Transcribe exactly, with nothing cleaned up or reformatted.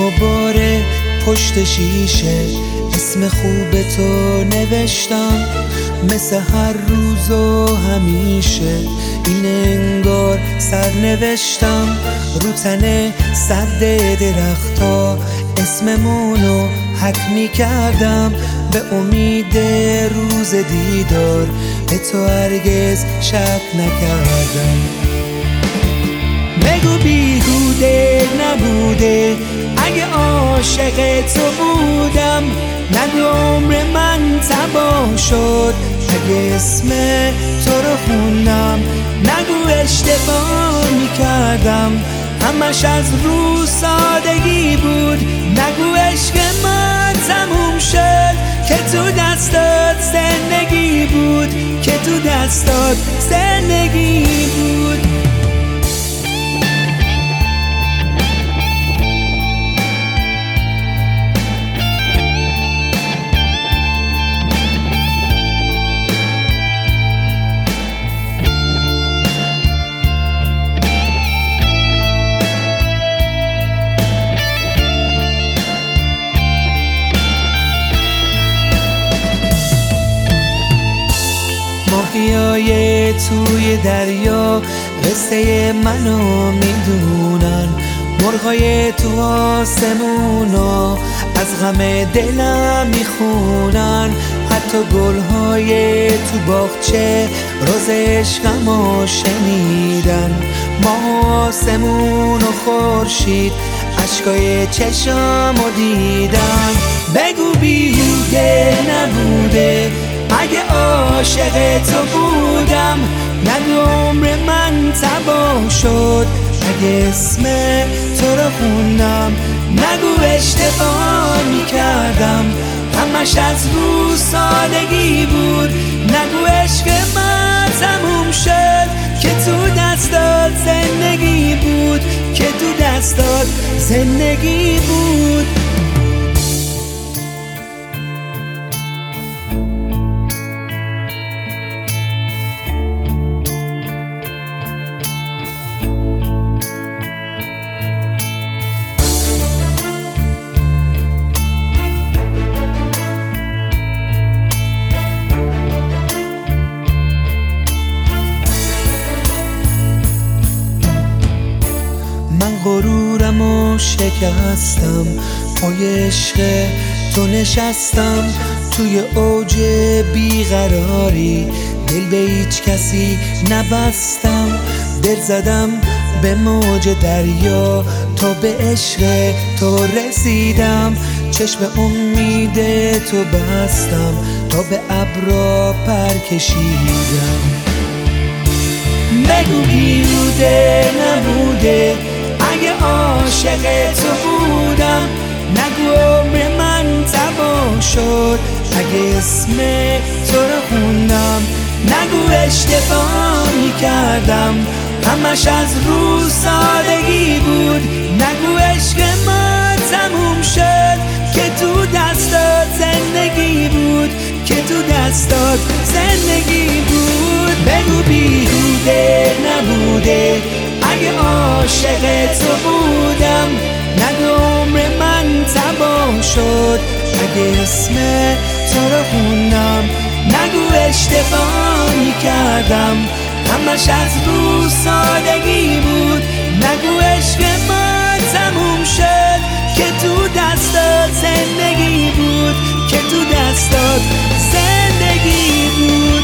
دوباره پشت شیشه اسم خوب تو نوشتم، مثل هر روز و همیشه این انگار سرنوشتم. رو تن سرد درختا اسممونو حک می کردم، به امید روز دیدار به تو هرگز شک نکردم. بگو بیهوده نبوده اگه عاشق تو بودم، نگو عمر من تباه شد اگه اسم تو رو خوندم، نگو اشتباه میکردم همش از رو سادگی بود، نگو عشق ما تموم شد که تو دستات زندگی بود، که تو دستات زندگی بود. ماهیای توی دریا قصه منو میدونن، مرغای تو آسمونا از غم دلم میخونن، حتی گلهای تو باغچه راز عشقمو شنیدن. ماه آسمون و خورشید اشکای چشمو دیدن. بگو بیهوده نبوده اگه عاشق تو بودم، نگو عمر من تباه شد اگه اسم تو رو خوندم، نگو اشتباه میکردم همش از رو سادگی بود، نگو عشق من تموم شد که تو دستات زندگی بود، که تو دستات زندگی بود. من غرورمو شکستم، پای عشق تو نشستم، توی اوج بیقراری دل به هیچ کسی نبستم، دل زدم به موج دریا تا به عشق تو رسیدم، چشم امید تو بستم تا به ابرا پر کشیدم. بگو بیهوده نبوده اگه عاشق تو بودم، نگو عمر من تباه شد اگه اسم تو رو خوندم، نگو اشتباه میکردم همش از رو سادگی بود، نگو عشق ما تموم شد که تو دستات زندگی بود، که تو دستات زندگی بود. بگو بیهوده نبوده اگه عاشق تو بودم، نگو عمر من تباه شد اگه اسم تو رو خوندم، نگو اشتباه میکردم همش از رو سادگی بود، نگو عشق ما تموم شد که تو دستات زندگی بود، که تو دستات زندگی بود.